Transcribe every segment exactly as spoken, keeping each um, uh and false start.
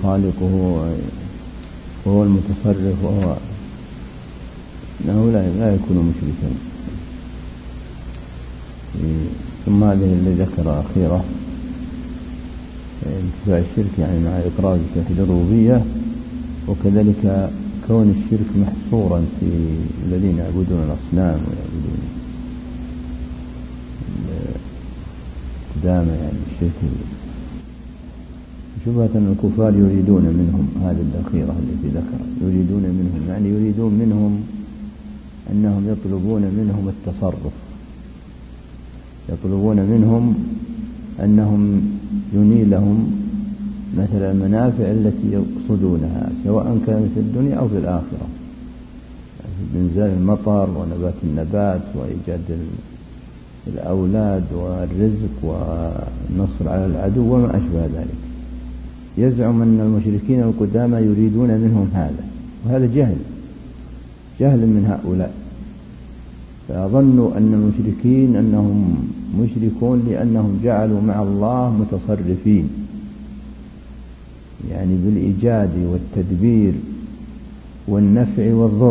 الخالق وهو, وهو المتصرف وهو أنه لا يكون مشركا. ثم هذه اللي ذكر أخيرا انتفاء الشرك يعني مع إقرار توحيد الربوبية، وكذلك كون الشرك محصورا في الذين يعبدون الأصنام ويعبدون القدامى يعني الشرك. شبهة أن الكفار يريدون منهم هذه الأخيرة التي ذكر، يريدون منهم يعني يريدون منهم أنهم يطلبون منهم التصرف، يطلبون منهم أنهم ينيلهم مثل المنافع التي يقصدونها سواء كانت في الدنيا أو في الآخرة، يعني إنزال المطر ونبات النبات وإيجاد الأولاد والرزق والنصر على العدو وما أشبه ذلك. يزعم أن المشركين القدامى يريدون منهم هذا، وهذا جهل جهل من هؤلاء. فظنوا أن المشركين أنهم مشركون لأنهم جعلوا مع الله متصرفين، يعني بالإيجاد والتدبير والنفع والضر.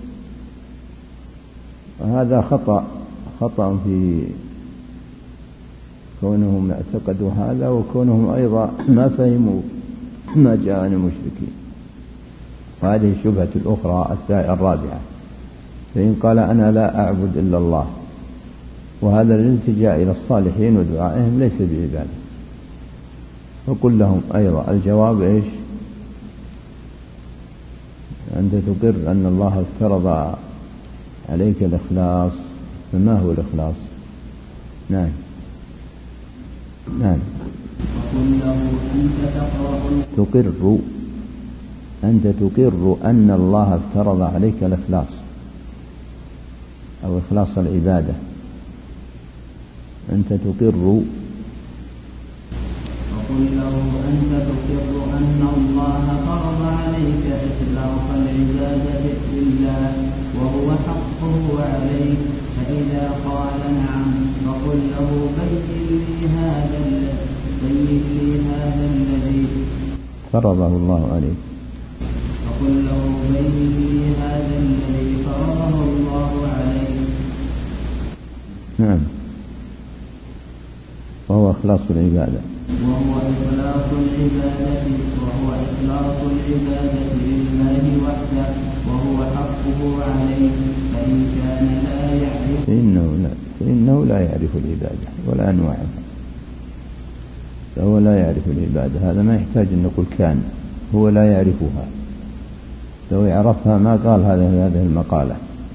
وهذا خطأ خطأ في كونهم اعتقدوا هذا، وكونهم أيضا ما فهموا ما جاء عن المشركين. وهذه الشبهة الأخرى الرابعة، فإن قال أنا لا أعبد إلا الله، وهذا الالتجاء إلى الصالحين ودعائهم ليس بعبادة، فقل لهم أيضا الجواب إيش؟ أنت تقر أن الله افترض عليك الإخلاص، فما هو الإخلاص؟ نعم نعم تقر أنت تقر أن الله افترض عليك الإخلاص أو إخلاص العبادة، أنت تقر. وقل له أنت تقر أن الله فرض عليك إخلاص العبادة لله وهو حقه عليك، فإذا قال نعم فقل له بين لي هذا بين لي هذا الذي فرضه الله عليك، فقل له بين لي هذا الذي فرضه الله عليك. نعم، وهو إخلاص العبادة وهو إخلاص العبادة وهو إخلاص العبادة لله وحده وهو حقه عليه، فإن كان لا يعرف فإنه لا, فإنه لا يعرف العبادة ولا أنواعها، فهو لا يعرف العبادة. هذا ما يحتاج أن نقول كان، هو لا يعرفها، لو يعرفها ما قال هذه هذه المقالة.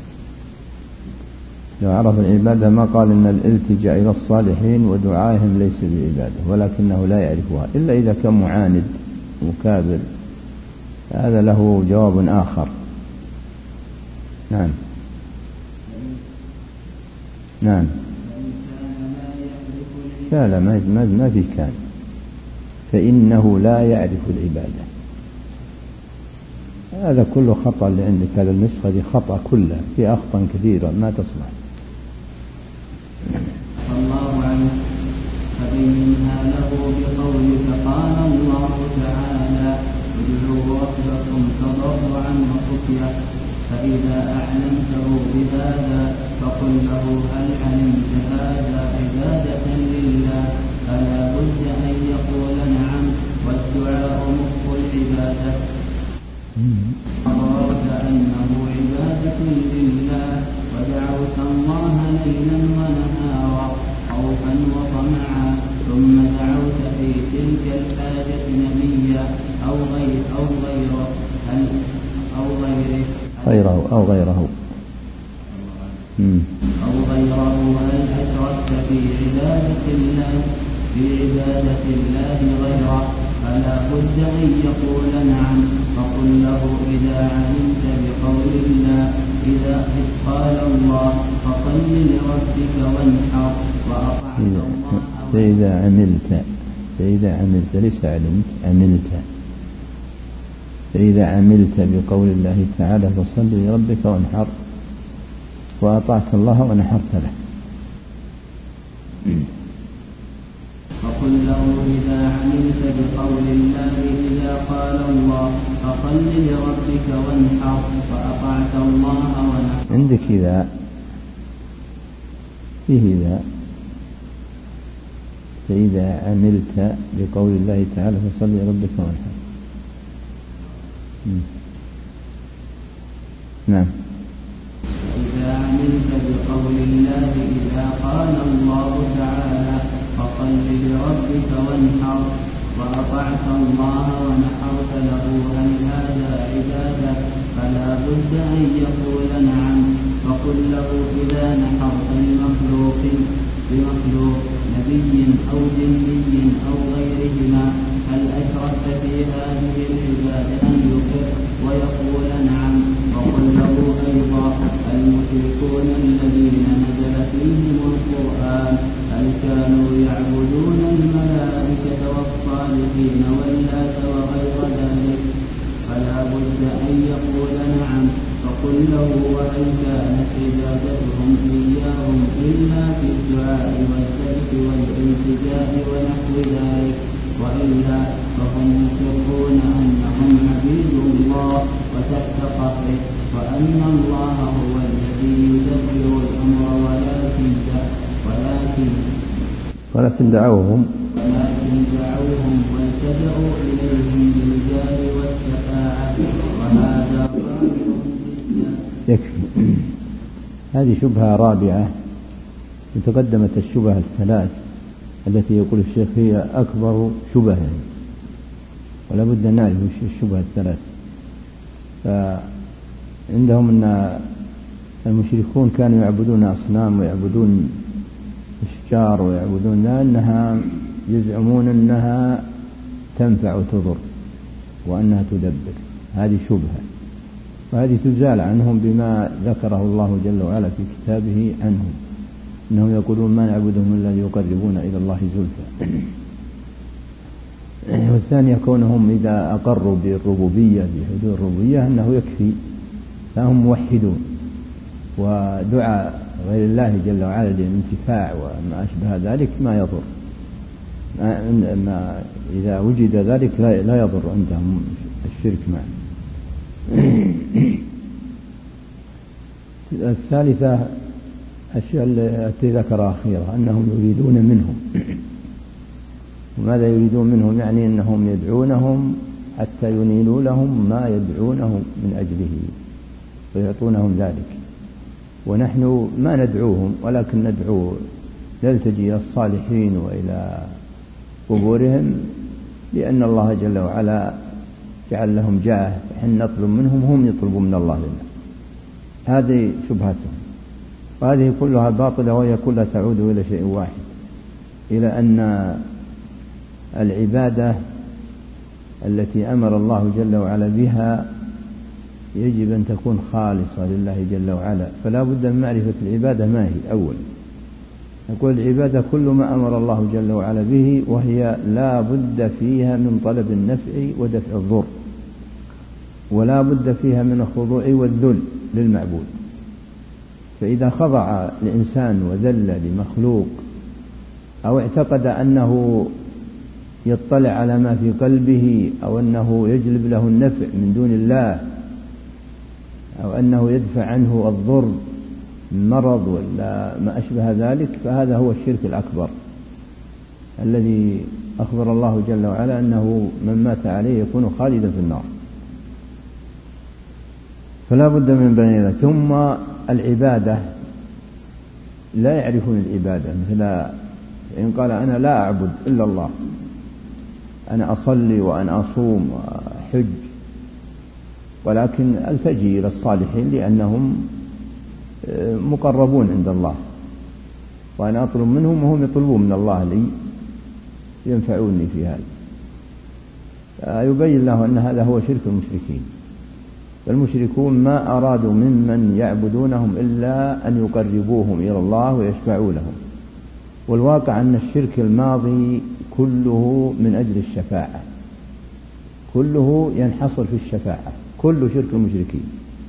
لو عرف العبادة ما قال إن الالتجاء إلى الصالحين ودعائهم ليس بعبادة، ولكنه لا يعرفها إلا إذا كان معاند مكابر، هذا له جواب آخر. نعم نعم لا لا ما ما في كان، فإنه لا يعرف العبادة. هذا كله خطأ اللي عندك، هذا النسخة دي خطأ كلها، في أخطاء كثيرة ما تصلح. الله عنه فبينها له بقولك قال الله تعالى ادعوا ربكم تضرعا وخفية، فإذا أعلمته بهذا فقل له هل علمت هذا عبادة لله؟ فلا بد أن يقول نعم، والدعاء مخ العبادة. أخبرت أنه عبادة لله ودعوت الله ليلا ونهارا خوفا وطمعا، ثم دعوت في تلك الحاجة نبيا أو غير أو غيره هل أو غيره غيره أو غيره أو غيره هل أشركت في عبادة الله في عبادة الله غيره؟ فلا بد أن يقول نعم، فقل له إذا علمت بقول الله إذا قال الله فصل لربك وانحر وأطعت الله. فإذا عملت فإذا عملت ليس علمت عملت فإذا عملت بقول الله تعالى فصل لربك وانحر وأطعت الله ونحرت له. فقل له إذا عملت بقول الله إذا قال فصل لربك وانحر فأطعت الله ونحر. عندك إذا فيه إذا فإذا عملت بقول الله تعالى فصل لربك وانحر. نعم. إذا عملت بقول الله إذا قال الله تعالى فصل لربك وانحر وأطعت الله ونحرت له هل هذا عبادة؟ فلا بد أن يقول نعم. فقل له إذا نحرت لمخلوق بمخلوق نبي أو جني أو غيرهما هل أشركت في هذه العبادة؟ أن يقر ويقول نعم. وقل له أيضا المشركون الذين نزل فيهم القرآن هل كانوا يعبدون الملائكة والصالحين واللات وغير ذلك؟ فلا بد أن يقول نعم. فقل له وهل كانت عبادتهم إياهم إلا في الدعاء والذبح والالتجاء ونحو ذلك؟ وإلا فهم مقرون أنهم عبيد الله وتحت قهره وأن الله هو الذي يدبر الأمر ولكن ولكن ولكن دعوهم ولكن دعوهم والتجأوا إليهم بالجاه والشفاعة وهذا ظاهر جدا. يكفي. هذه شبهة رابعة. تقدمت الشبهة الثلاث التي يقول الشيخ هي أكبر شبهة، ولا بد أن نعرف الشبهة الثلاث. فعندهم أن المشركون كانوا يعبدون أصنام ويعبدون أشجار ويعبدون أنها يزعمون أنها تنفع وتضر وأنها تدبر. هذه شبهة، وهذه تزال عنهم بما ذكره الله جل وعلا في كتابه عنهم، إنهم يقولون ما نعبدهم إلا ليقربونا إلى الله زلفى. والثانية كونهم إذا أقروا بالربوبية بحدود الربوبية أنه يكفي، فهم موحدون، ودعاء غير الله جل وعلا للانتفاع وما أشبه ذلك ما يضر، ما إذا وجد ذلك لا يضر عندهم الشرك معه. الثالثة الشيء التي ذكر أخيرا أنهم يريدون منهم. وماذا يريدون منهم؟ يعني أنهم يدعونهم حتى ينيلوا لهم ما يدعونهم من أجله ويعطونهم ذلك، ونحن ما ندعوهم ولكن ندعو نلتجي إلى الصالحين وإلى قبورهم، لأن الله جل وعلا جعل لهم جاه، فحين نطلب منهم هم يطلبون من الله لنا. هذه شبهتهم، وهذه كلها باطلة، وهي كلها تعود إلى شيء واحد، إلى أن العبادة التي أمر الله جل وعلا بها يجب أن تكون خالصة لله جل وعلا. فلا بد من معرفة العبادة ما هي. أول نقول العبادة كل ما أمر الله جل وعلا به، وهي لا بد فيها من طلب النفع ودفع الضر، ولا بد فيها من الخضوع والذل للمعبود. فإذا خضع الإنسان وذل لمخلوق أو اعتقد أنه يطلع على ما في قلبه، أو أنه يجلب له النفع من دون الله، أو أنه يدفع عنه الضر من مرض ولا ما أشبه ذلك، فهذا هو الشرك الأكبر الذي أخبر الله جل وعلا أنه من مات عليه يكون خالدا في النار. فلا بد من بين ذلك. ثم العبادة لا يعرفون العبادة، مثل إن قال أنا لا أعبد إلا الله، أنا أصلي وأنا أصوم وحج، ولكن ألتجي إلى الصالحين لأنهم مقربون عند الله، وأنا أطلب منهم وهم يطلبون من الله لي ينفعوني في هذا. يبين له أن هذا هو شرك المشركين. فالمشركون ما أرادوا ممن يعبدونهم إلا أن يقربوهم إلى الله ويشفعوا لهم. والواقع أن الشرك الماضي كله من أجل الشفاعة، كله ينحصر في الشفاعة، كل شرك المشركين.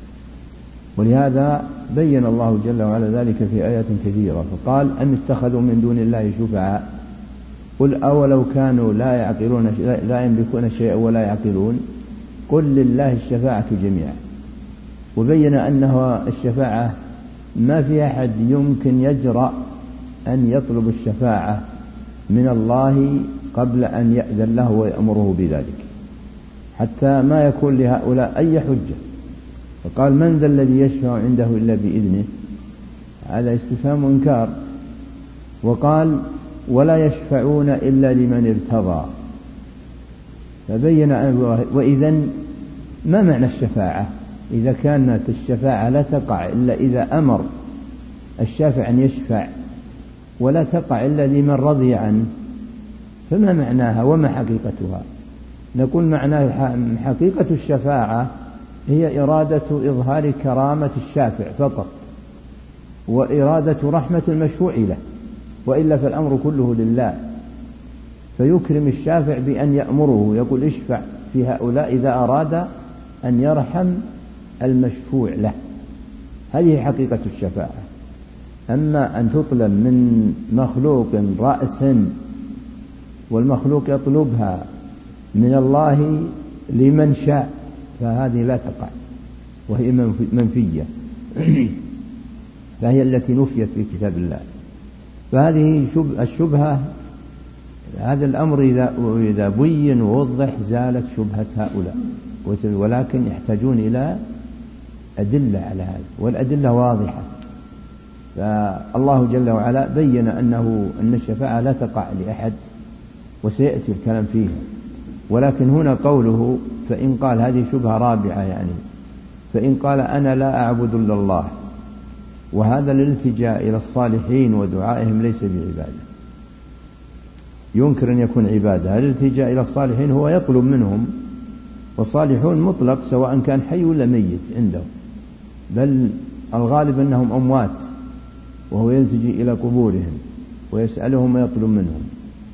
ولهذا بين الله جل وعلا ذلك في آيات كثيرة، فقال أم اتخذوا من دون الله شفعاء قل أولو كانوا لا يعقلون لا يملكون شيئا ولا يعقلون قل لله الشفاعة جميعا، وبين أنه الشفاعة ما في أحد يمكن يجرأ أن يطلب الشفاعة من الله قبل أن يأذن له ويأمره بذلك، حتى ما يكون لهؤلاء أي حجة. فقال من ذا الذي يشفع عنده إلا بإذنه، هذا استفهام إنكار. وقال ولا يشفعون إلا لمن ارتضى، فبين وإذن ما معنى الشفاعة؟ إذا كانت الشفاعة لا تقع إلا إذا أمر الشافع أن يشفع، ولا تقع إلا لمن رضي عنه، فما معناها وما حقيقتها؟ نقول معنى حقيقة الشفاعة هي إرادة إظهار كرامة الشافع فقط، وإرادة رحمة المشفوع له، وإلا فالأمر كله لله. فيكرم الشافع بأن يأمره، يقول اشفع في هؤلاء إذا أراد أن يرحم المشفوع له. هذه حقيقة الشفاعة. أما أن تطلب من مخلوق رأس والمخلوق يطلبها من الله لمن شاء، فهذه لا تقع، وهي منفية فهي التي نفيت في كتاب الله. فهذه الشبهة، هذا الأمر إذا إذا بين ووضح زالت شبهة هؤلاء، ولكن يحتاجون إلى أدلة على هذا، والأدلة واضحة. فالله جل وعلا بين أنه أن الشفاعة لا تقع لأحد، وسيأتي الكلام فيها. ولكن هنا قوله فإن قال، هذه شبهة رابعة، يعني فإن قال أنا لا أعبد إلا الله، وهذا الالتجاء إلى الصالحين ودعائهم ليس بعبادة، ينكر أن يكون عبادة. الالتجاء إلى الصالحين هو يطلب منهم، والصالحون مطلق سواء كان حي ولا ميت عندهم، بل الغالب أنهم أموات، وهو يلتجي إلى قبورهم ويسألهم ويطلب منهم.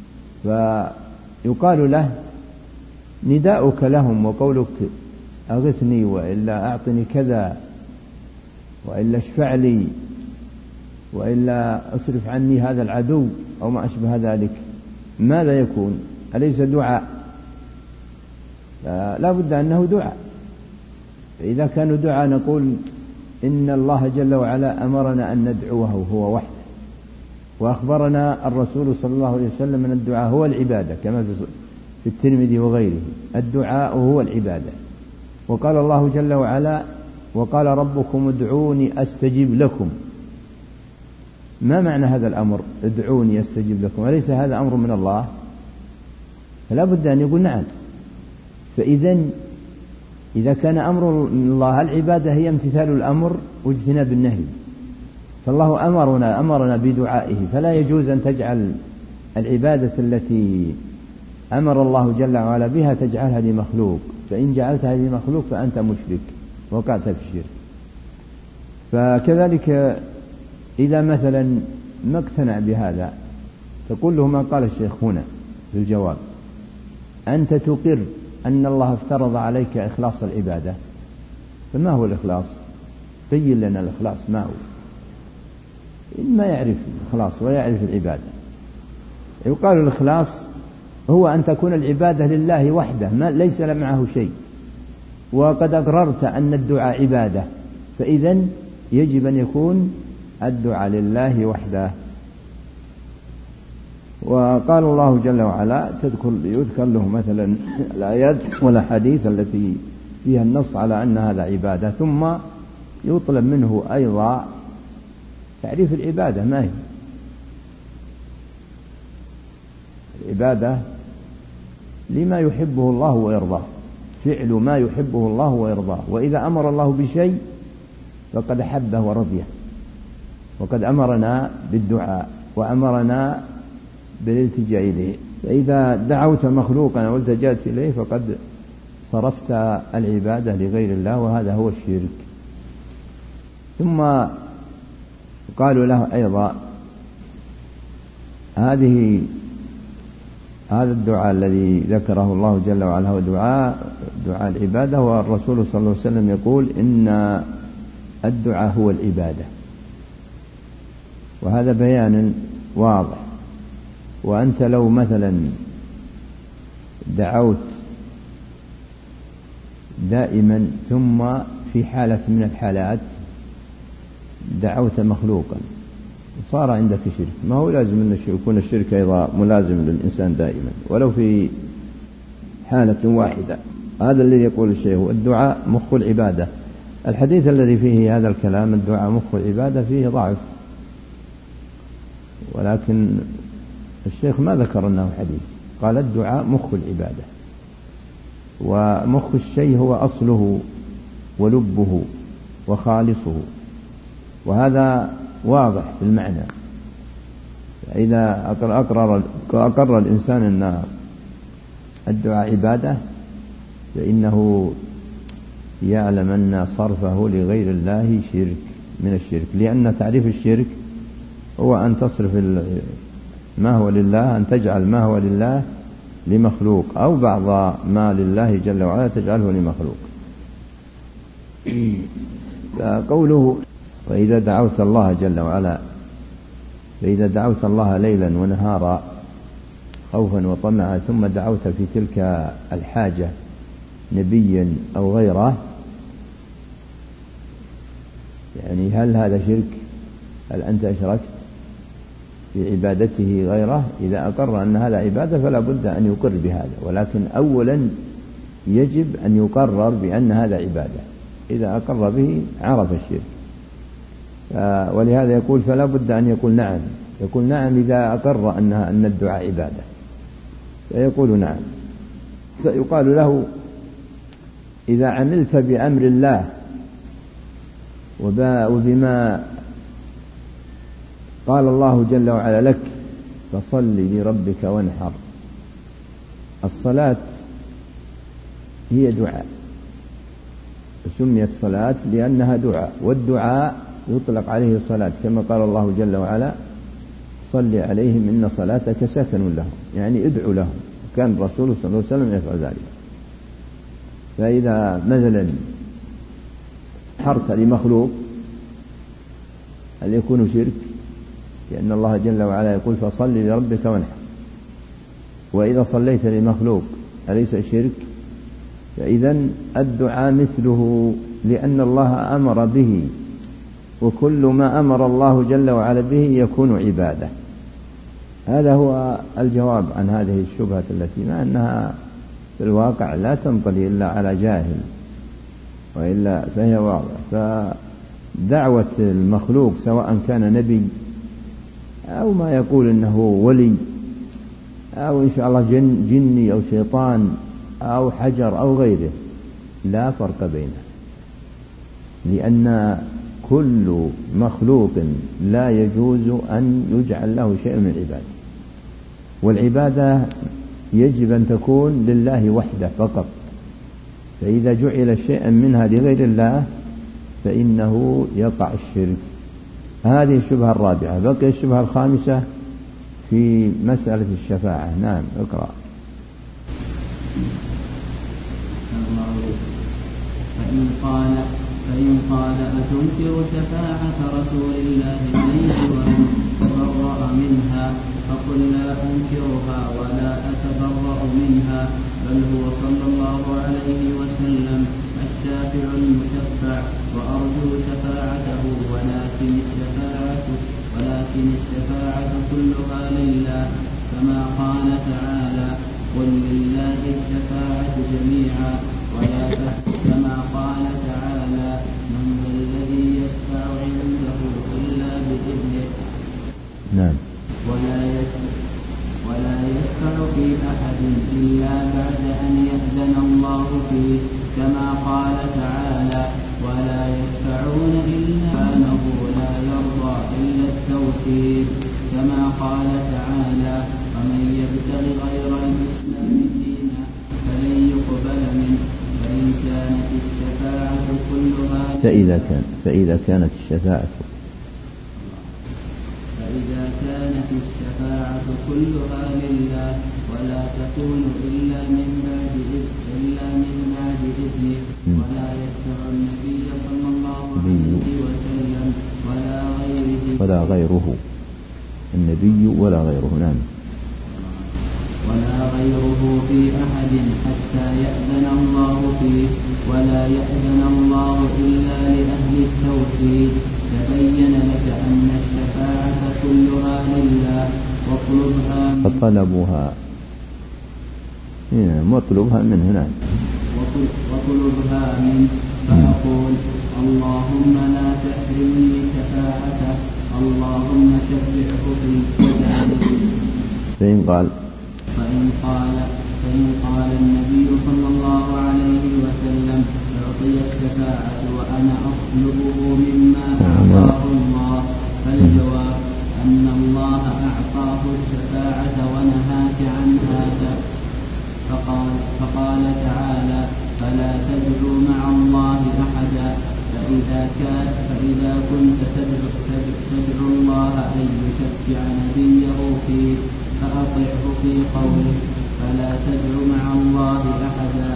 فيقال له نداؤك لهم وقولك أغثني، وإلا أعطني كذا، وإلا اشفع لي، وإلا أصرف عني هذا العدو، أو ما أشبه ذلك، ماذا يكون؟ أليس دعاء؟ لا بد أنه دعاء. فإذا كانوا دعاء نقول إن الله جل وعلا أمرنا أن ندعوه هو وحده، وأخبرنا الرسول صلى الله عليه وسلم أن الدعاء هو العبادة، كما في الترمذي وغيره، الدعاء هو العبادة. وقال الله جل وعلا وقال ربكم ادعوني أستجب لكم. ما معنى هذا الأمر ادعوني أستجب لكم؟ أليس هذا أمر من الله؟ فلا بد أن يقول نعم. فإذا إذا كان أمر من الله العبادة هي امتثال الأمر واجتناب النهي، فالله أمرنا أمرنا بدعائه، فلا يجوز أن تجعل العبادة التي أمر الله جل وعلا بها تجعلها لمخلوق، فإن جعلتها لمخلوق فأنت مشرك وقعت في الشرك. فكذلك إذا مثلا ما اقتنع بهذا، تقول له ما قال الشيخ هنا في الجواب: أنت تقر أن الله افترض عليك إخلاص العبادة، فما هو الإخلاص؟ بين لنا الإخلاص ما هو. إن ما يعرف الإخلاص ويعرف العبادة، يقال الإخلاص هو أن تكون العبادة لله وحده، ما ليس معه شيء، وقد أقررت أن الدعاء عبادة، فإذن يجب أن يكون الدعاء لله وحده. وقال الله جل وعلا تذكر يذكر له مثلا الآيات والأحاديث التي فيها النص على أن هذا عبادة، ثم يطلب منه أيضا تعريف العبادة ما هي. العبادة لما يحبه الله ويرضاه، فعل ما يحبه الله ويرضاه، وإذا أمر الله بشيء فقد أحبه ورضيه، وقد أمرنا بالدعاء وأمرنا بالالتجاء إليه. فإذا دعوت مخلوقا والتجأت إليه فقد صرفت العبادة لغير الله، وهذا هو الشرك. ثم قالوا له أيضا هذه هذا الدعاء الذي ذكره الله جل وعلا هو دعاء دعاء العبادة، والرسول صلى الله عليه وسلم يقول إن الدعاء هو العبادة، وهذا بيان واضح. وأنت لو مثلا دعوت دائما ثم في حالة من الحالات دعوت مخلوقا صار عندك شرك، ما هو لازم أن يكون الشرك أيضا ملازم للإنسان دائما ولو في حالة واحدة. هذا الذي يقول الشيخ الدعاء مخ العبادة. الحديث الذي فيه هذا الكلام الدعاء مخ العبادة فيه ضعف، ولكن الشيخ ما ذكر أنه حديث، قال الدعاء مخ العبادة، ومخ الشيء هو أصله ولبه وخالصه، وهذا واضح في المعنى. إذا أقرر, أقر الإنسان أن الدعاء عبادة فإنه يعلم أن صرفه لغير الله شرك من الشرك، لأن تعريف الشرك هو أن تصرف ما هو لله، أن تجعل ما هو لله لمخلوق أو بعض ما لله جل وعلا تجعله لمخلوق. فقوله وإذا دعوت الله جل وعلا، فإذا دعوت الله ليلا ونهارا خوفا وطمعا ثم دعوت في تلك الحاجة نبيا أو غيره، يعني هل هذا شرك؟ هل أنت أشركت في عبادته غيره؟ إذا أقر أن هذا عبادة فلا بد أن يقر بهذا، ولكن أولا يجب أن يقرر بأن هذا عبادة، إذا أقر به عرف الشرك. ولهذا يقول فلا بد أن يقول نعم، يقول نعم إذا أقر أنها أن الدعاء عبادة فيقول نعم. فيقال له إذا عملت بأمر الله وبما قال الله جل وعلا لك فصل لربك وانحر. الصلاة هي دعاء، سميت صلاة لأنها دعاء، والدعاء يطلق عليه الصلاة كما قال الله جل وعلا صل عليهم إن صلاتك سكن لهم، يعني ادعو لهم، كان الرسول صلى الله عليه وسلم يفعل ذلك. فإذا مثلا حرت لمخلوق هل يكون شرك؟ لأن الله جل وعلا يقول فصل لربك وانحر. وإذا صليت لمخلوق أليس شرك؟ فإذا الدعاء مثله، لأن الله أمر به، وكل ما أمر الله جل وعلا به يكون عبادة. هذا هو الجواب عن هذه الشبهة التي مع أنها في الواقع لا تنطلي إلا على جاهل، وإلا فهي واضح. فدعوة المخلوق سواء كان نبي أو ما يقول إنه ولي أو إن شاء الله جن جني أو شيطان أو حجر أو غيره لا فرق بينه، لأن كل مخلوق لا يجوز أن يجعل له شيء من العبادة، والعبادة يجب أن تكون لله وحده فقط. فإذا جعل شيئا منها لغير الله فإنه يقع الشرك. هذه الشبهة الرابعة. بقي الشبهة الخامسة في مسألة الشفاعة. نعم اقرأ. فإن قال فإن قال أتنكر شفاعة رسول الله عليه وأن تبرأ منها، فقل لا أنكرها ولا أتبرأ منها، بل هو صلى الله عليه وسلم الشافع المشفع وأرجو شفاعته، ولكن الشفاعة ولكن الشفاعة كلها لله، كما قال تعالى قل لله الشفاعة جميعا، ولا كما قال تعالى من ذا الذي يشفع عنده إلا بإذنه. نعم. ولا يشفع ولا يشفع في أحد إلا بعد أن يأذن الله فيه، كما قال تعالى ولا يشفعون إلا أنه لا يرضى إلا التوحيد، كما قال تعالى ومن يبتغ غير الإسلام دينا فلن يقبل منه، فإن كانت الشفاعة كلها فإذا كان فإذا كانت الشفاعة فإذا كانت الشفاعة كلها لله ولا تكون إلا من بعد إلا من بعد إذنه، ولا يشفع النبي صلى الله عليه وسلم ولا غيره ولا غيره النبي ولا غيره. نعم. ولا غيره في أحد حتى يأذن الله فيه، ولا يأذن الله إلا لأهل التوحيد. تبين لك أن الشفاعة كلها لله واطلبها فطلبها مطلوبها منه نعم وطلبها منه. فأقول اللهم لا تحرمني شفاعته، اللهم شفعه في وجعله. فإن قال فإن قال فإن قال النبي صلى الله عليه وسلم أعطي الشفاعة وأنا أطلبه مما أعطاه الله، فالجواب أن الله أعطاه الشفاعة ونهاك عن هذا. فقال, فقال تعالى فلا تدعوا مع الله أحدا. فإذا, كان فإذا كنت تدعو, تدعو الله أن يشفع نبيه فيه فأطعه في قوله فلا تدعو مع الله أحدا.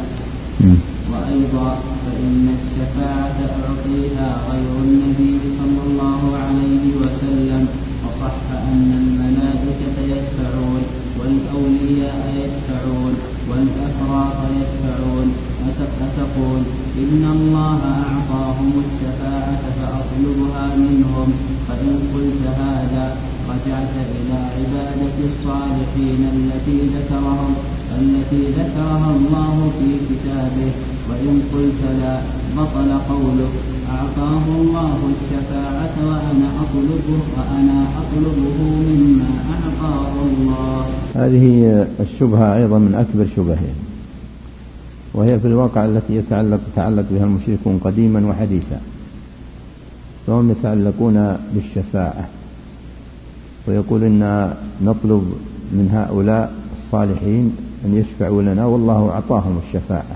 وأيضا فإن الشفاعة أعطيها غير النبي صلى الله عليه وسلم، وصح أن الملائكة يشفعون والأولياء يشفعون والأفراط يشفعون. أتقول إن الله أعطاهم الشفاعة فأطلبها منهم؟ فإن قلت هذا رجعت إلى عبادة الصالحين التي ذكرهم التي ذكرها الله في كتابه. وإن قلت لا بطل قولك أعطاه الله الشفاعة وأنا أطلبه وأنا أطلبه مما أعطاه الله. هذه الشبهة أيضا من أكبر شبهين، وهي في الواقع التي يتعلق يتعلق بها المشركون قديما وحديثا. فهم يتعلقون بالشفاعة ويقول إن نطلب من هؤلاء الصالحين أن يشفعوا لنا والله أعطاهم الشفاعة.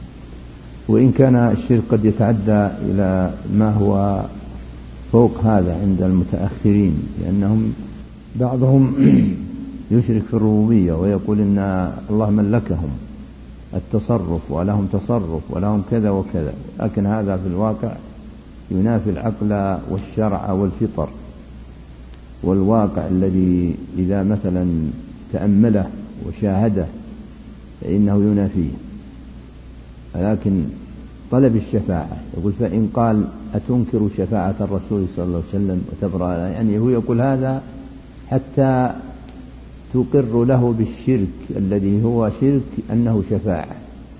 وإن كان الشرك قد يتعدى إلى ما هو فوق هذا عند المتأخرين، لأنهم بعضهم يشرك في الربوبية ويقول إن الله ملكهم التصرف ولهم تصرف ولهم كذا وكذا، لكن هذا في الواقع ينافي العقل والشرع والفطر والواقع الذي إذا مثلا تأمله وشاهده فإنه ينافيه. لكن طلب الشفاعة يقول فإن قال أتنكر شفاعة الرسول صلى الله عليه وسلم وتبرأ، يعني هو يقول هذا حتى تقر له بالشرك الذي هو شرك أنه شفاعة.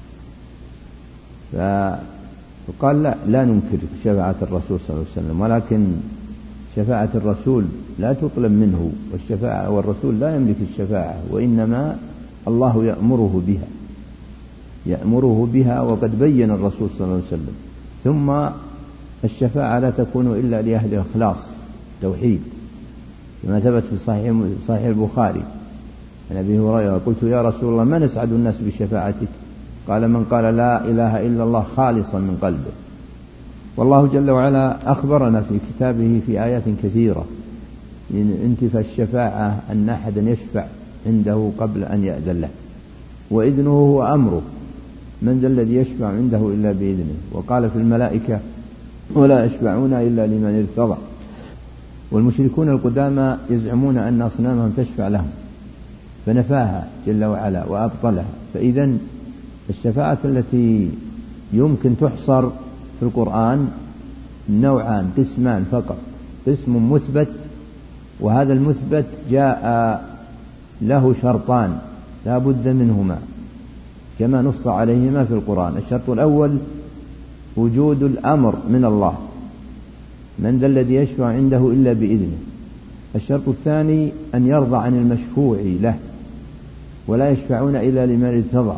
فقال لا لا ننكر شفاعة الرسول صلى الله عليه وسلم، ولكن شفاعة الرسول لا تطلب منه، والشفاعة والرسول لا يملك الشفاعة، وإنما الله يأمره بها يأمره بها وقد بين الرسول صلى الله عليه وسلم. ثم الشفاعة لا تكون إلا لأهل الإخلاص توحيد، كما ثبت في صحيح, صحيح البخاري عن أبي هريرة قلت يا رسول الله ما نسعد الناس بشفاعتك؟ قال من قال لا إله إلا الله خالصا من قلبه. والله جل وعلا أخبرنا في كتابه في آيات كثيرة إن انتفى الشفاعة أن أحدا يشفع عنده قبل أن يأذن له، وإذنه هو أمره، من ذا الذي يشفع عنده إلا بإذنه. وقال في الملائكة ولا يشفعون إلا لمن ارتضى. والمشركون القدامى يزعمون أن أصنامهم تشفع لهم فنفاها جل وعلا وأبطلها. فإذا الشفاعة التي يمكن تحصر في القرآن نوعان قسمان فقط، قسم مثبت وهذا المثبت جاء له شرطان لا بد منهما كما نص عليهما في القرآن. الشرط الأول وجود الأمر من الله، من ذا الذي يشفع عنده إلا بإذنه. الشرط الثاني أن يرضى عن المشفوع له ولا يشفعون إلا لمن ارتضى.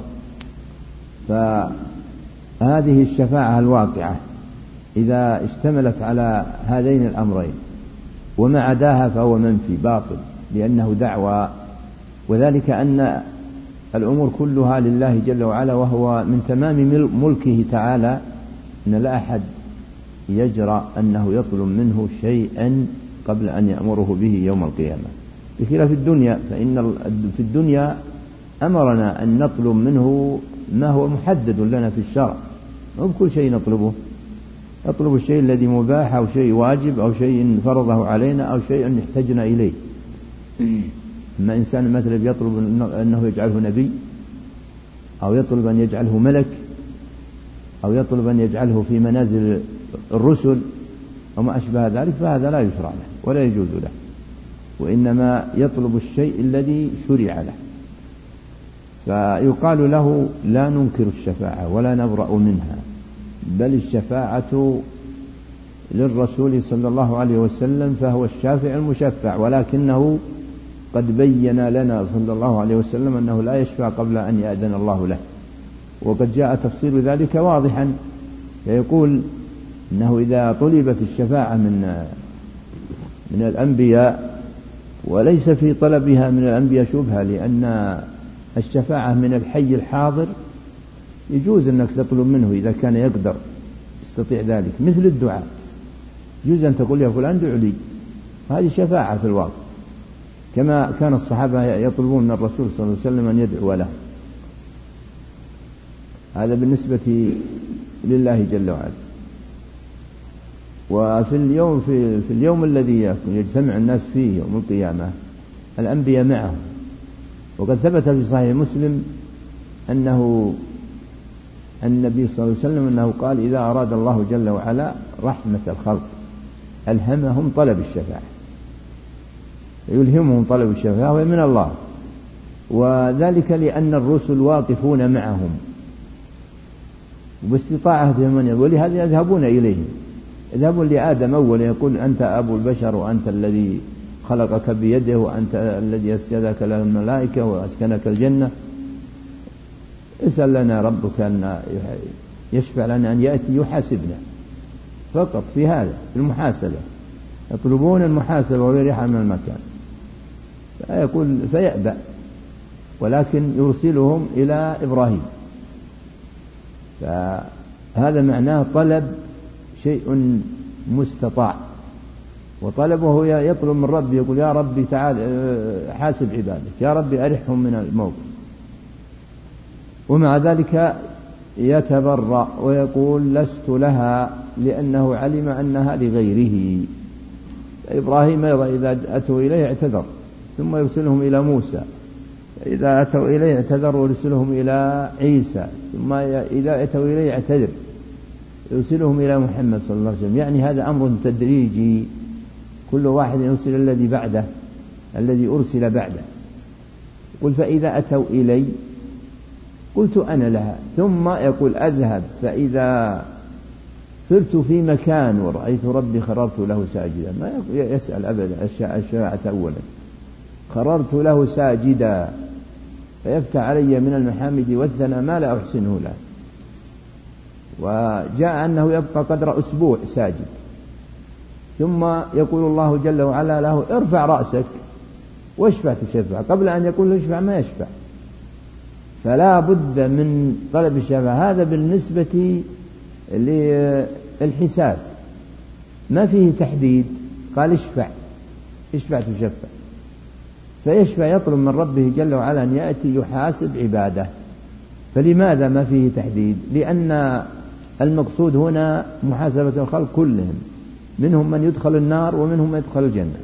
فهذه الشفاعة الواقعة إذا اشتملت على هذين الأمرين وما عداها فهو منفي باطل لأنه دعوى، وذلك أن الأمور كلها لله جل وعلا، وهو من تمام ملكه تعالى أن لا أحد يجرى أنه يطلب منه شيئا قبل أن يأمره به يوم القيامة، بخلاف الدنيا. فإن في الدنيا أمرنا أن نطلب منه ما هو محدد لنا في الشرع، مو بكل شيء نطلبه، نطلب الشيء الذي مباح أو شيء واجب أو شيء فرضه علينا أو شيء نحتاجنا إليه. أما إنسان مثلا يطلب أنه يجعله نبي، أو يطلب أن يجعله ملك، أو يطلب أن يجعله في منازل الرسل وما أشبه ذلك، فهذا لا يشرع له ولا يجوز له، وإنما يطلب الشيء الذي شرع له. فيقال له لا ننكر الشفاعة ولا نبرأ منها، بل الشفاعة للرسول صلى الله عليه وسلم، فهو الشافع المشفع، ولكنه قد بين لنا صلى الله عليه وسلم أنه لا يشفع قبل أن يأذن الله له، وقد جاء تفصيل ذلك واضحا. فيقول إنه إذا طلبت الشفاعة من من الأنبياء وليس في طلبها من الأنبياء شبهة، لأن الشفاعة من الحي الحاضر يجوز أنك تطلب منه إذا كان يقدر يستطيع ذلك، مثل الدعاء يجوز أن تقول يا فلان ادع لي، هذه شفاعة في الواقع، كما كان الصحابة يطلبون من الرسول صلى الله عليه وسلم أن يدعو له. هذا بالنسبة لله جل وعلا. وفي اليوم في, في اليوم الذي يجتمع الناس فيه يوم القيامة الأنبياء معهم، وقد ثبت في صحيح مسلم أنه النبي صلى الله عليه وسلم أنه قال إذا أراد الله جل وعلا رحمة الخلق ألهمهم طلب الشفاعة، يلهمهم طلب الشفاعة وهي من الله، وذلك لأن الرسل واقفون معهم وباستطاعتهم من يذهب، ولهذا يذهبون إليهم، يذهبون لآدم أولا يقول أنت أبو البشر، وأنت الذي خلقك بيده، وأنت الذي أسجدك له الملائكة وأسكنك الجنة، اسأل لنا ربك أن يشفع لنا أن يأتي يحاسبنا، فقط في هذا في المحاسبة، يطلبون المحاسبة ويريح من المكان، فيقول فيأبى، ولكن يرسلهم إلى إبراهيم. فهذا معناه طلب شيء مستطاع، وطلبه يطلب من ربي، يقول يا ربي تعال حاسب عبادك، يا ربي أرحهم من الموت، ومع ذلك يتبرأ ويقول لست لها، لأنه علم أنها لغيره. إبراهيم أيضا إذا أتوا إليه اعتذر، ثم يرسلهم إلى موسى، إذا أتوا إليه اعتذر ويرسلهم إلى عيسى، ثم إذا أتوا إليه اعتذر يرسلهم إلى محمد صلى الله عليه وسلم. يعني هذا أمر تدريجي، كل واحد يرسل الذي بعده الذي أرسل بعده. قل فإذا أتوا إلي قلت أنا لها، ثم يقول أذهب فإذا صرت في مكان ورأيت ربي خررت له ساجدا، ما يسأل أبدا الشفاعة أولا، خررت له ساجدا فيفتح علي من المحامد والثنى ما لا أحسنه له. وجاء أنه يبقى قدر أسبوع ساجد، ثم يقول الله جل وعلا له ارفع رأسك واشفع تشفع، قبل أن يقول له اشفع ما يشفع. فلا بد من طلب الشفاعة. هذا بالنسبة للحساب ما فيه تحديد، قال اشفع اشفع تشفع، فيشفع يطلب من ربه جل وعلا أن يأتي يحاسب عباده. فلماذا ما فيه تحديد؟ لأن المقصود هنا محاسبة الخلق كلهم، منهم من يدخل النار ومنهم من يدخل الجنة،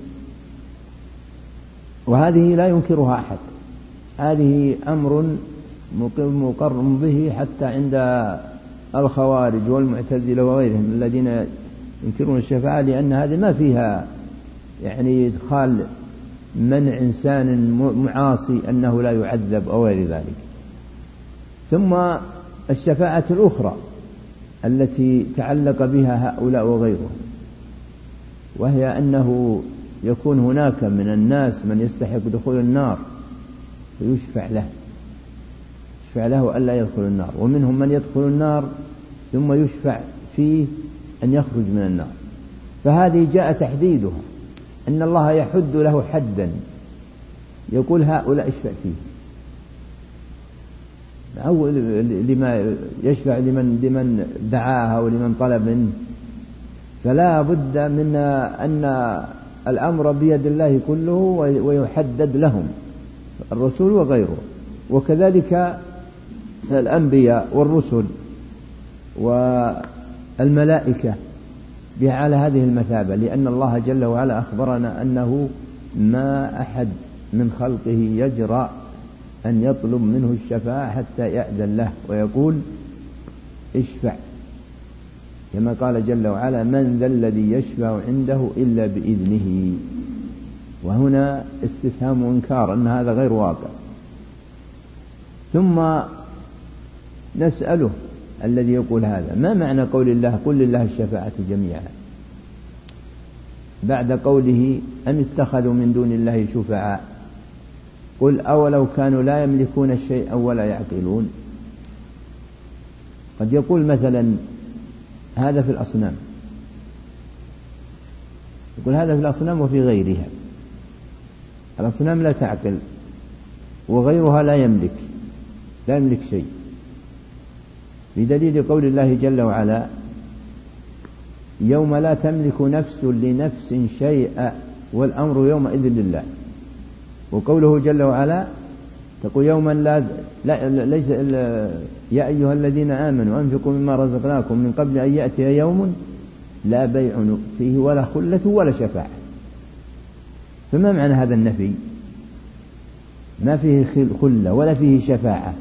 وهذه لا ينكرها أحد، هذه أمر مقر به حتى عند الخوارج والمعتزلة وغيرهم الذين ينكرون الشفاعة، لأن هذه ما فيها يعني إدخال منع إنسان معاصي أنه لا يعذب أو غير ذلك. ثم الشفاعة الأخرى التي تعلق بها هؤلاء وغيرهم، وهي أنه يكون هناك من الناس من يستحق دخول النار فيشفع له، يشفع له ألا يدخل النار، ومنهم من يدخل النار ثم يشفع فيه أن يخرج من النار. فهذه جاء تحديدها أن الله يحد له حدا، يقول هؤلاء اشفع فيه، أو لما يشفع لمن لمن دعاها ولمن طلب منه. فلا بد من أن الأمر بيد الله كله ويحدد لهم الرسول وغيره، وكذلك الأنبياء والرسل والملائكة على هذه المثابة، لأن الله جل وعلا أخبرنا أنه ما أحد من خلقه يجرأ أن يطلب منه الشفاعة حتى يأذن له ويقول اشفع، كما قال جل وعلا من ذا الذي يشفع عنده إلا بإذنه. وهنا استفهام وإنكار أن هذا غير واقع. ثم نسأله الذي يقول هذا ما معنى قول الله قل لله الشفاعة جميعا بعد قوله أم اتخذوا من دون الله شفعاء قل أولو كانوا لا يملكون الشيء ولا يعقلون. قد يقول مثلا هذا في الأصنام، يقول هذا في الأصنام وفي غيرها. الأصنام لا تعقل وغيرها لا يملك لا يملك شيء، بدليل قول الله جل وعلا يوم لا تملك نفس لنفس شيئا والأمر يومئذ لله. وقوله جل وعلا تقول يوما لا, لا ليس يا أيها الذين آمنوا أنفقوا مما رزقناكم من قبل أن يأتي يوم لا بيع فيه ولا خلة ولا شفاعة. فما معنى هذا النفي؟ ما فيه خلة ولا فيه شفاعة.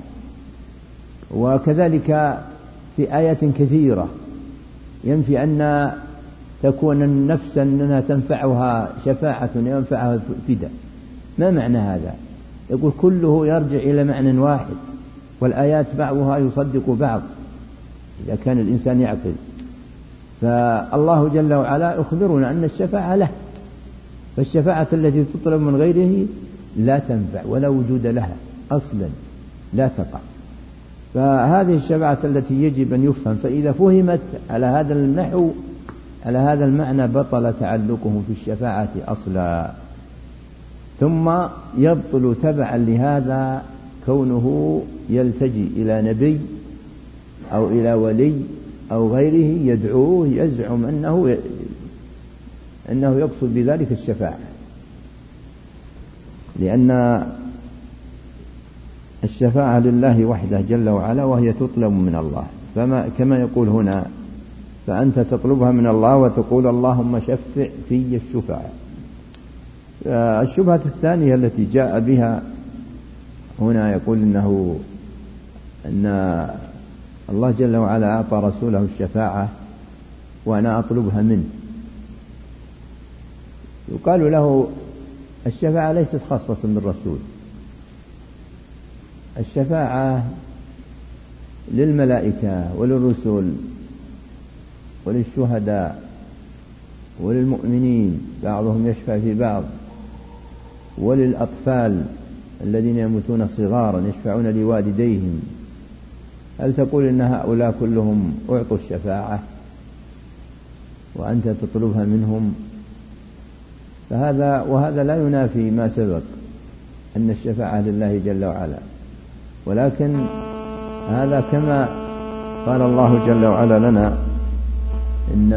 وكذلك في آيات كثيرة ينفي أن تكون النفس أنها تنفعها شفاعة ينفعها فداء. ما معنى هذا؟ يقول كله يرجع إلى معنى واحد، والآيات بعضها يصدق بعض إذا كان الإنسان يعقل. فالله جل وعلا أخبرنا أن الشفاعة له، فالشفاعة التي تطلب من غيره لا تنفع ولا وجود لها أصلا، لا تقع. فهذه الشفاعة التي يجب أن يفهم، فإذا فهمت على هذا النحو على هذا المعنى بطل تعلقه في الشفاعة أصلا. ثم يبطل تبعا لهذا كونه يلتجي إلى نبي أو إلى ولي أو غيره يدعوه يزعم أنه أنه يقصد بذلك الشفاعة، لأن الشفاعة لله وحده جل وعلا وهي تطلب من الله. فما كما يقول هنا فأنت تطلبها من الله وتقول اللهم شفع في الشفاعة. الشبهة الثانية التي جاء بها هنا يقول إنه أن الله جل وعلا أعطى رسوله الشفاعة وأنا أطلبها منه. يقال له الشفاعة ليست خاصة بالرسول، الشفاعة للملائكة وللرسل وللشهداء وللمؤمنين بعضهم يشفع في بعض، وللأطفال الذين يموتون صغارا يشفعون لوالديهم. هل تقول إن هؤلاء كلهم أعطوا الشفاعة وأنت تطلبها منهم؟ فهذا وهذا لا ينافي ما سبق أن الشفاعة لله جل وعلا، ولكن هذا كما قال الله جل وعلا لنا إن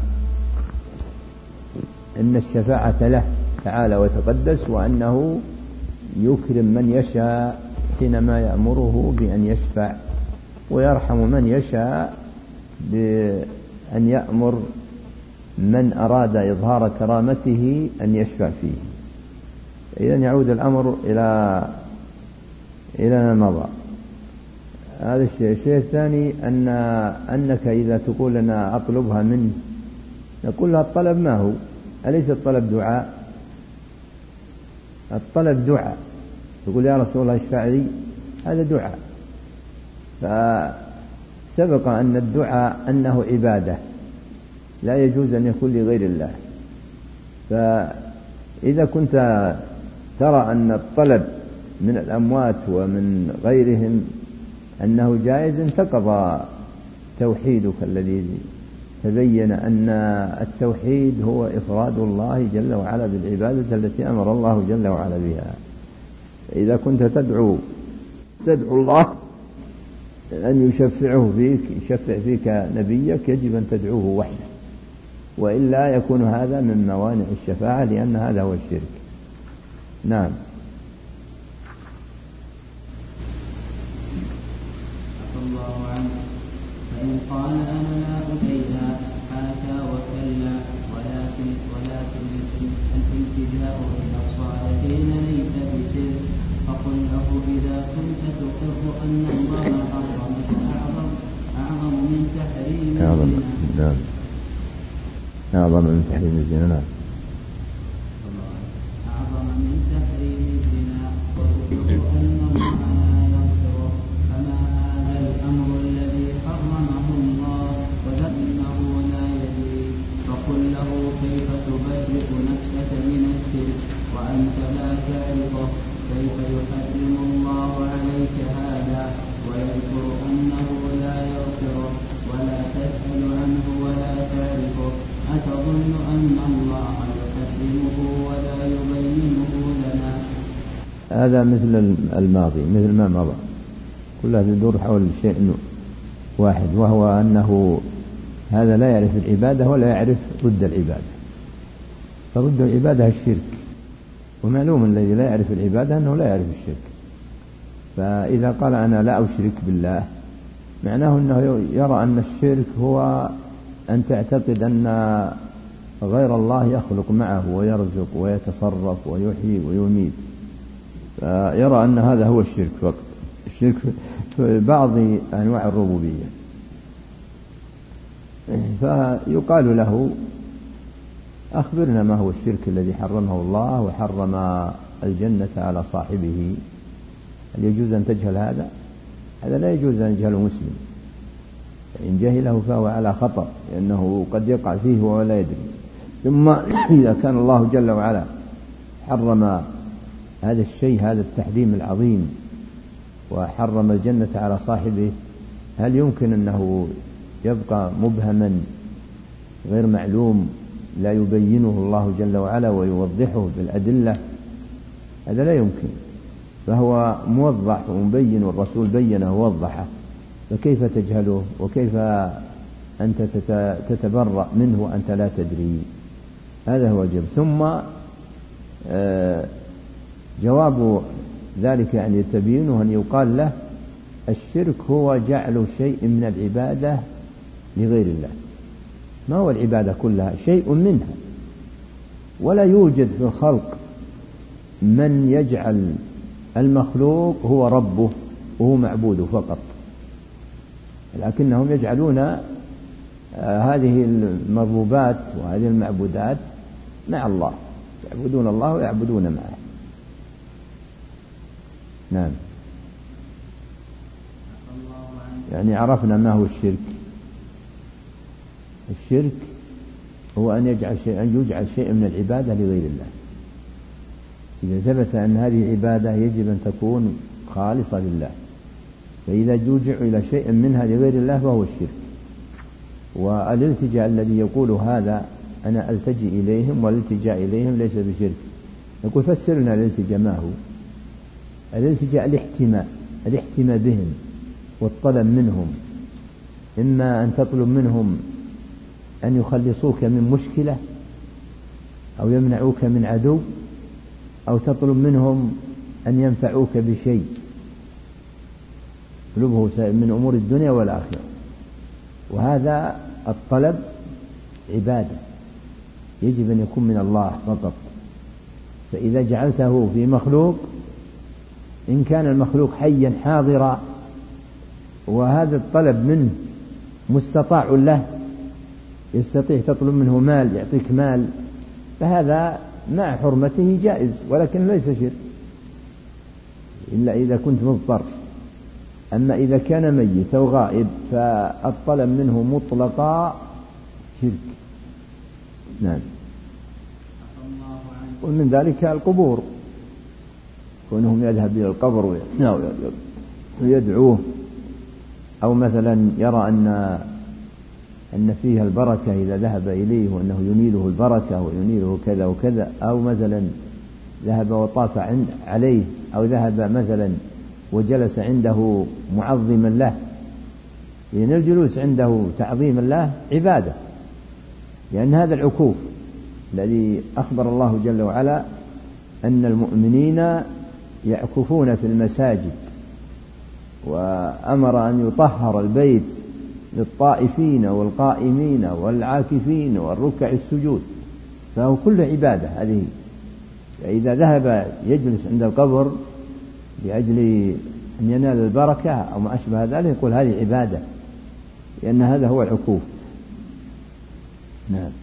إن الشفاعة له تعالى وتقدس، وأنه يكرم من يشاء حينما يأمره بأن يشفع، ويرحم من يشاء بأن يأمر من أراد إظهار كرامته أن يشفع فيه. إذن يعود الأمر إلى إلى ما مضى. هذا الشيء. الشيء الثاني أن أنك إذا تقول لنا أطلبها منه نقول لها الطلب ما هو؟ أليس الطلب دعاء؟ الطلب دعاء، تقول يا رسول الله اشفع لي، هذا دعاء. فسبق أن الدعاء أنه عبادة لا يجوز أن يكون لغير الله. فإذا كنت ترى أن الطلب من الأموات ومن غيرهم أنه جائز انتقض توحيدك الذي تبين أن التوحيد هو إفراد الله جل وعلا بالعبادة التي أمر الله جل وعلا بها. إذا كنت تدعو تدعو الله أن يشفعه فيك يشفع فيك نبيك يجب أن تدعوه وحده، وإلا يكون هذا من موانع الشفاعة، لأن هذا هو الشرك. نعم. الله عنه فإن قال أنا لا أديها حاشا وكلا، ولكن ولكن الالتجاء إلى الصالحين ليس إذا كنت تقر أن الله حرم أعظم أعظم من تحريم أعظم الزنا نعم أعظم من تحريم الزنا نعم أعظم من تحريم الزنا وتقر أن الله لا يغفره فما هذا الأمر الذي حرمه الله ولكنه لا يدري فقل له كيف تبرئ نفسك من الشرك وأنت لا تعرفه كيف يحرم الله عليك هذا ويذكر أنه لا يغفره ولا تسأل عنه ولا تعرفه أتظن أن الله يحرمه ولا يبينه لنا. هذا مثل الماضي مثل ما مضى كلها تدور حول شيء واحد وهو أنه هذا لا يعرف العبادة ولا يعرف ضد العبادة فضد العبادة الشرك ومعلوم الذي لا يعرف العبادة أنه لا يعرف الشرك فإذا قال أنا لا أشرك بالله معناه أنه يرى أن الشرك هو أن تعتقد أن غير الله يخلق معه ويرزق ويتصرف ويحيي ويميت فيرى أن هذا هو الشرك فقط الشرك في بعض أنواع الربوبية فيقال له أخبرنا ما هو الشرك الذي حرمه الله وحرم الجنة على صاحبه هل يجوز أن تجهل هذا؟ هذا لا يجوز أن يجهله مسلم فإن جهله فهو على خطر لأنه قد يقع فيه ولا يدري ثم إذا كان الله جل وعلا حرم هذا الشيء هذا التحريم العظيم وحرم الجنة على صاحبه هل يمكن أنه يبقى مبهما غير معلوم لا يبينه الله جل وعلا ويوضحه بالأدلة هذا لا يمكن فهو موضح ومبين والرسول بينه ووضحه فكيف تجهله وكيف أنت تتبرأ منه وأنت لا تدري هذا هو الجواب ثم جواب ذلك يعني تبينه أن يقال له الشرك هو جعل شيء من العبادة لغير الله ما هو العبادة كلها شيء منها ولا يوجد في الخلق من يجعل المخلوق هو ربه وهو معبوده فقط لكنهم يجعلون هذه المربوبات وهذه المعبودات مع الله يعبدون الله ويعبدون معه نعم يعني عرفنا ما هو الشرك الشرك هو أن يجعل شيء أن يجعل شيء من العبادة لغير الله إذا ثبت أن هذه عبادة يجب أن تكون خالصة لله فإذا جوجع إلى شيء منها لغير الله فهو الشرك والالتجاء الذي يقول هذا أنا ألتجي إليهم والالتجاء إليهم ليس بشرك يقول فسرنا الالتجاء ما هو الالتجاء الاحتماء الاحتماء بهم والطلب منهم إما أن تطلب منهم أن يخلصوك من مشكلة أو يمنعوك من عدو أو تطلب منهم أن ينفعوك بشيء طلبه من أمور الدنيا والآخرة وهذا الطلب عبادة يجب أن يكون من الله فقط فإذا جعلته في مخلوق إن كان المخلوق حيا حاضرا وهذا الطلب منه مستطاع له يستطيع تطلب منه مال يعطيك مال فهذا مع حرمته جائز ولكن ليس شرك إلا إذا كنت مضطر أما إذا كان ميت أو غائب فالطلب منه مطلقا شرك نعم ومن ذلك القبور كونهم يذهب إلى القبر ويدعوه أو مثلا يرى أن أن فيها البركة إذا ذهب إليه وأنه ينيله البركة وينيله كذا وكذا أو مثلا ذهب وطاف عليه أو ذهب مثلا وجلس عنده معظما له لأن الجلوس عنده تعظيما له عبادة لأن هذا العكوف الذي أخبر الله جل وعلا أن المؤمنين يعكفون في المساجد وأمر أن يطهر البيت للطائفين والقائمين والعاكفين والركع السجود فهو كل عبادة هذه إذا ذهب يجلس عند القبر لأجل أن ينال البركة أو ما أشبه ذلك يقول هذه عبادة، لأن هذا هو العكوف. نعم.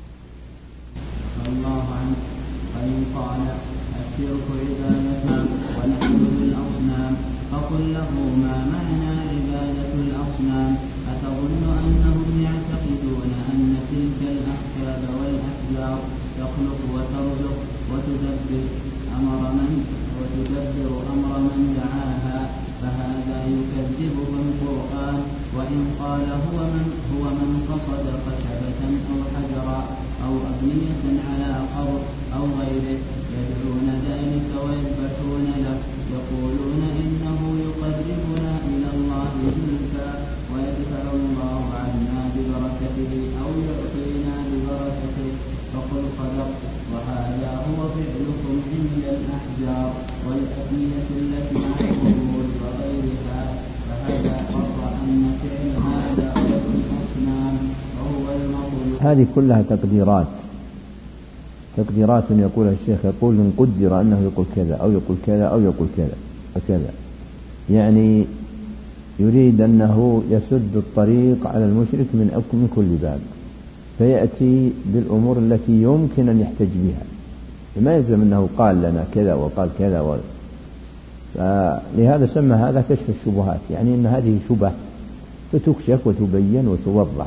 الله عنه فإن قال الشرك عبادة ونحن الأصنام فقل له ما معنى عبادة الأصنام؟ أتظن أنهم يعتقدون أن تلك الأحجاب والأحجار تخلق وترزق وتدبر أمر من وتدبر أمر من دعاها؟ فهذا يكذبه القرآن. وإن قال هو من هو من قصد خشبة أو حجرا أو أبنية على قبر أو غيره يدعون ذلك ويذبحون له، يقولون إنه يقربنا إلى الله زلفى ويدفع الله عنا ببركته أو يعطينا ببركته، فقل صدق. وهذا هو فعلكم عند الأحجار والأبنية التي على القبور وغيرها، فهذا قرر أن فعل هذا غير الأصنام وهو المطلوب. هذه كلها تقديرات تقديرات يقول الشيخ، يقول إن قدر أنه يقول كذا أو يقول كذا أو يقول كذا وكذا، يعني يريد أنه يسد الطريق على المشرك من كل باب، فيأتي بالأمور التي يمكن أن يحتج بها، ما يلزم أنه قال لنا كذا وقال كذا و... فلهذا سمى هذا كشف الشبهات، يعني أن هذه شبه فتكشف وتبين وتوضح.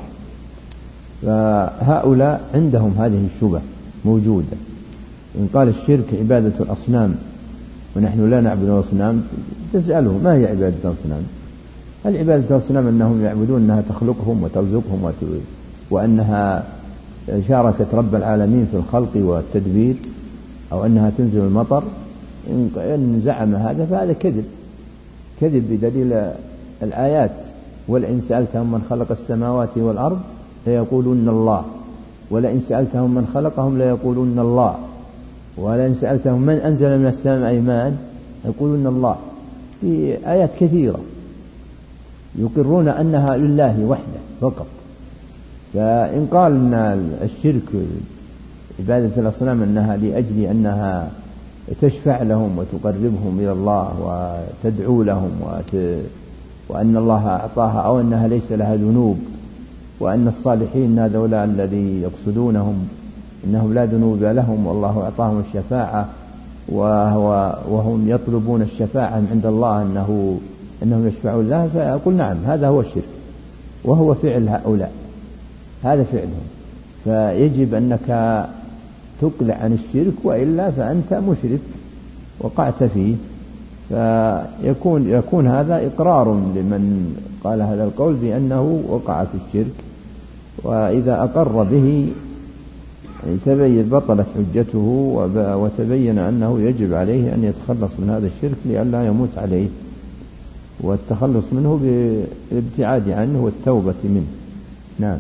فهؤلاء عندهم هذه الشبه موجودة. إن قال الشرك عبادة الأصنام ونحن لا نعبد الأصنام، تسأله ما هي عبادة الأصنام؟ هل عبادة الأصنام أنهم يعبدون أنها تخلقهم وترزقهم وت... وأنها شاركت رب العالمين في الخلق والتدبير، أو أنها تنزل المطر؟ إن زعم هذا فهذا كذب كذب بدليل الآيات. ولئن سألتهم من خلق السماوات والأرض ليقولون الله، ولئن سألتهم من خلقهم ليقولون الله، ولئن سألتهم من أنزل من السماء ماء يقولون الله. في آيات كثيرة يقرون أنها لله وحده فقط. فإن قال أن الشرك عبادة الأصنام أنها لأجل أنها تشفع لهم وتقربهم إلى الله وتدعو لهم وت... وأن الله أعطاها، أو أنها ليس لها ذنوب، وأن الصالحين هذولا الذي يقصدونهم إنهم لا ذنوب لهم والله أعطاهم الشفاعة، وهو وهم يطلبون الشفاعة عند الله أنه أنهم يشفعون لها، فأقول نعم هذا هو الشرك وهو فعل هؤلاء، هذا فعلهم. فيجب أنك تقلع عن الشرك، وإلا فأنت مشرك وقعت فيه. فيكون يكون هذا إقرار لمن قال هذا القول بأنه وقع في الشرك، وإذا أقر به تبين بطلت حجته وتبين أنه يجب عليه أن يتخلص من هذا الشرك لئلا يموت عليه، والتخلص منه بالابتعاد عنه والتوبة منه. نعم.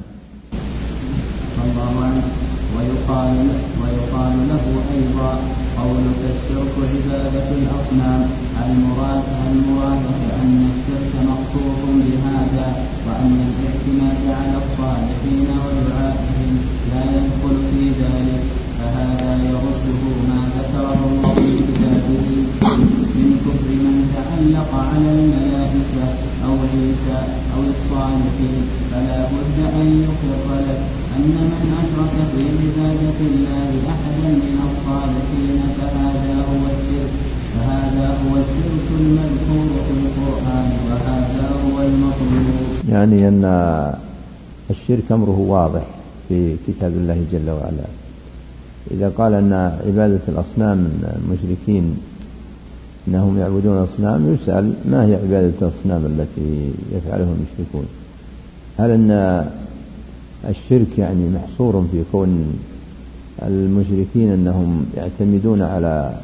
الله عنه. ويقال ويقال له أيضا قولك الشرك عبادة الأصنام، المراد المراد أن الشرك مخصوص بهذا، وأن الاعتماد على الصالحين ودعائهم لا يدخل في ذلك، فهذا يرده ما ذكره الله في كتابه من كفر من تعلق على الملائكة أو عيسى أو الصالحين. فلا بد أن يقر لك أن من أشرك في عبادة الله أحدا من الصالحين فهذا هو الشرك فهذا هو الشرك المذكور في القرآن، وهذا هو المطلوب. يعني أن الشرك أمره واضح في كتاب الله جل وعلا. إذا قال أن عبادة الأصنام المشركين أنهم يعبدون الأصنام، يسأل ما هي عبادة الأصنام التي يفعلها المشركون؟ هل أن الشرك يعني محصور في كون المشركين أنهم يعتمدون على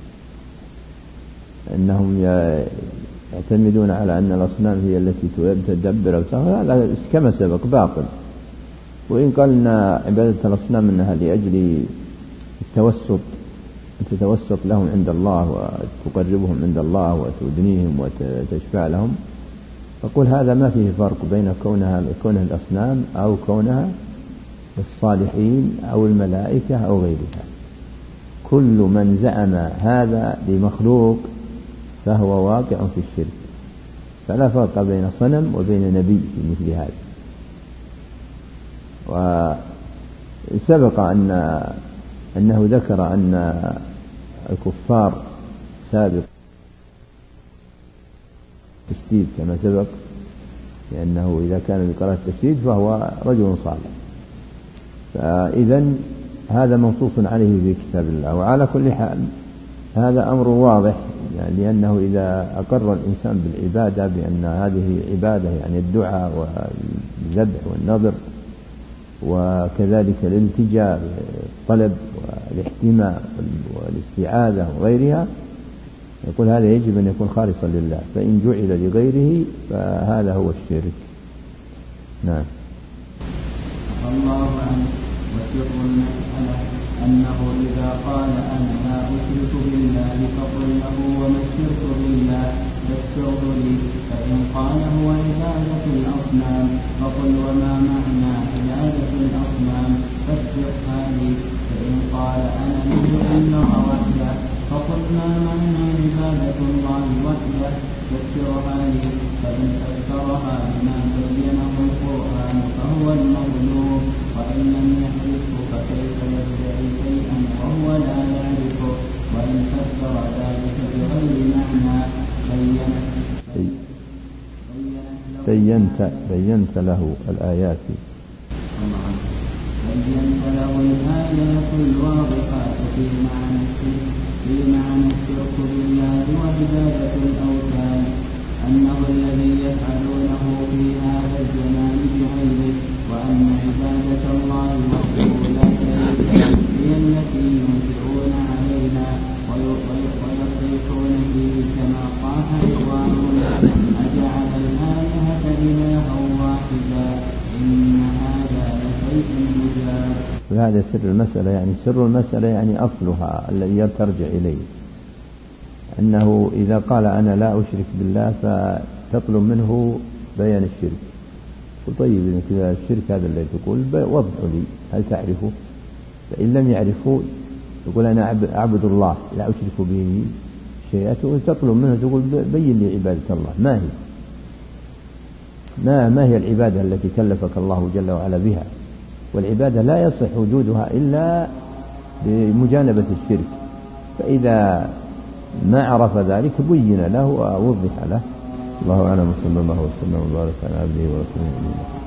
أنهم يعتمدون على أن الأصنام هي التي تدبر أو تغير؟ هذا كما سبق باطل. وإن قال أن عبادة الأصنام أنها لأجل التوسط، تتوسط لهم عند الله وتقربهم عند الله وتدنيهم وتشفع لهم، فقل هذا ما فيه فرق بين كونها كونها الأصنام أو كونها الصالحين أو الملائكة أو غيرها. كل من زعم هذا لمخلوق فهو واقع في الشرك، فلا فرق بين صنم وبين نبي في مثل هذا. وسبق أن أنه ذكر أن الكفار سابق تشديد كما سبق، لأنه إذا كان بقراءة التشديد فهو رجل صالح، فإذا هذا منصوص عليه في كتاب الله. وعلى كل حال هذا أمر واضح، يعني لأنه إذا أقر الإنسان بالعبادة بأن هذه عبادة، يعني الدعاء والذبح والنظر وكذلك الالتجاء الطلب والاحتماء والاستعاذة وغيرها، يقول هذا يجب أن يكون خالصا لله، فإن جعل لغيره فهذا هو الشرك. نعم. الله عنه. وسر المسألة أنه إذا قال أنا لا أشرك بالله فقل له وما الشرك بالله فسره لي، فإن قال هو عبادة الأصنام فقل وما معنى عبادة الأصنام فسرها لي، فإن قال أنا أعبد الله وحده فقل ما معنى عبادة الله وحده فسرها لي، فإن فسرها بما بينه القرآن فهو المظلوم، وإن لم يعرفه فكيف يدعي شيئا وهو لا يعرفه، وإن فسر ذلك بغير معنى بينت بينت له الآيات بينت له الآيات الواضحات في معنى الشرك في معنى الشرك بالله وعبادة الأوثان، أنه الذي يفعلونه في هذا الزمان بغيره، وأن عبادة الله وحده لا شريك له هي التي ينكرون علينا ويصيحون فيه كما قال رضوان الله أجعل الآلهة إلها واحدا إن هذا لشيء عجاب. وهذا سر المسألة، يعني سر المسألة يعني أصلها الذي ترجع إليه، أنه إذا قال أنا لا أشرك بالله فتطلب منه بيان الشرك. طيب إذا الشرك هذا الذي تقول وضحه لي، هل تعرفه؟ فإن لم يعرفه يقول أنا أعبد الله لا أشرك به شيئا، تطلب منه تقول بين لي عبادة الله ما هي، ما, ما هي العبادة التي كلفك الله جل وعلا بها، والعبادة لا يصح وجودها إلا بمجانبة الشرك، فإذا ما عرف ذلك بين له ووضح له. الله أعلم، صلى الله وسلم وبارك على عبده ورسوله.